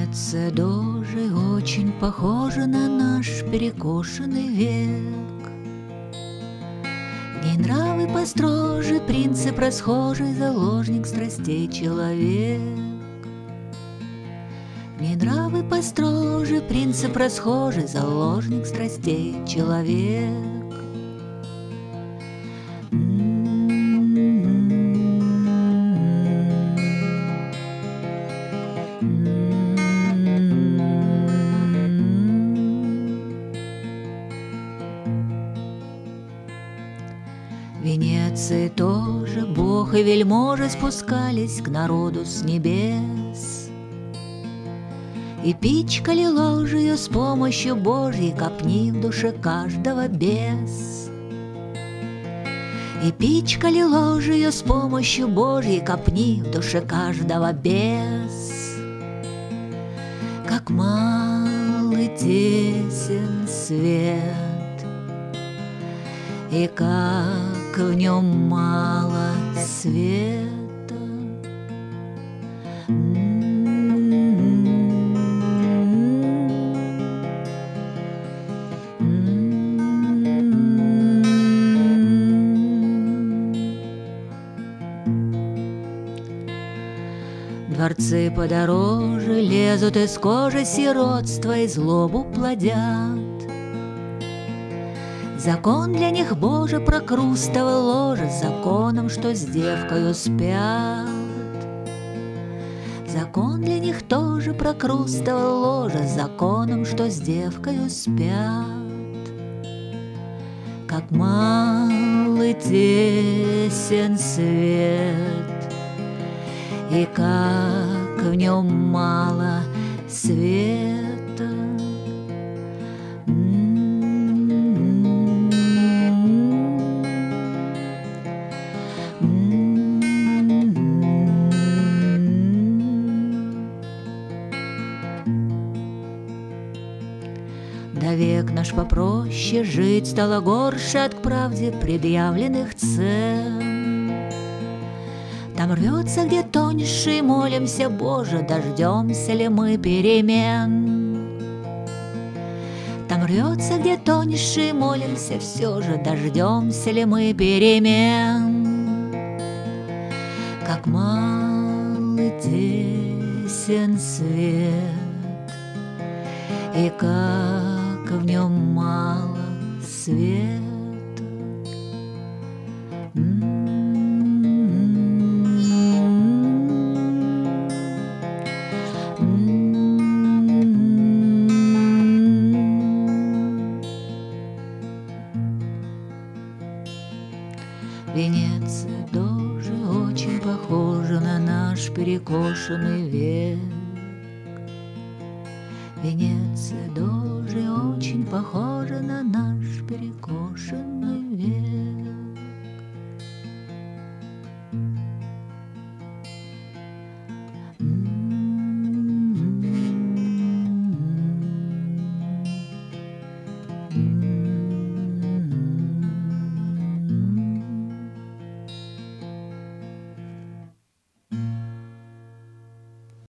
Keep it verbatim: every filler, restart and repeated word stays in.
Венеция тоже очень похожа на наш перекошенный век. В ней нравы построже, принцип расхожий, заложник страстей человек. В ней нравы построже, принцип расхожий, заложник страстей человек. В Венеции тоже Бог и вельможи спускались к народу с небес и пичкали ложью с помощью Божьей, копни в душе каждого бес. И пичкали ложью с помощью Божьей, копни в душе каждого бес. Как малый тесен свет, и как в нем мало света. Дворцы подороже лезут из кожи сиротства и злобу плодят. Закон для них Божий прокрустово ложе, законом, что с девкою спят. Закон для них тоже прокрустово ложе, законом, что с девкою спят. Как малый тесен свет, и как в нем мало света. Да век наш попроще, жить стало горше от к правде предъявленных цен. Там рвется, где тоньше, и молимся, Боже, дождемся ли мы перемен. Там рвется, где тоньше, и молимся, все же дождемся ли мы перемен. Как малый тесен свет, и как в нем мало света. Венеция тоже очень похожа на наш перекошенный век. Венеция тоже очень похожа на наш перекошенный век.